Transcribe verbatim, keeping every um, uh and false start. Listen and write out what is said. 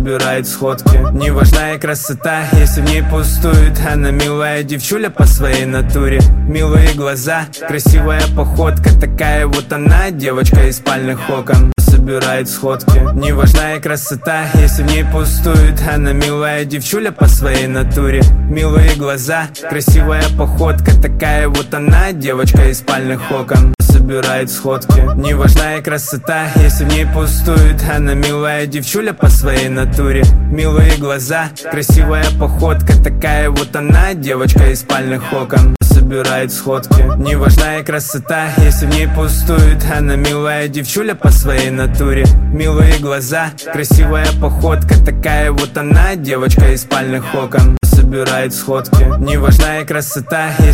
собирает сходки. Не важна и красота, если в ней пустует. Она милая девчуля по своей натуре. Милые глаза, красивая походка. Такая вот она, девочка из спальных окон. Собирает сходки. Не важна и красота, если в ней пустует. Она милая девчуля по своей натуре. Милые глаза, красивая походка. Такая вот она, девочка из спальных окон. Собирает сходки. Не важна и красота, если в ней пустует. Она милая девчуля по своей натуре. Милые глаза, красивая походка. Такая вот она, девочка из спальных окон. Собирает сходки. Не важна и красота, если в ней пустует. Она милая девчуля по своей натуре. Милые глаза, красивая походка. Такая вот она, девочка из спальных окон. Собирает сходки. Не важна и красота, если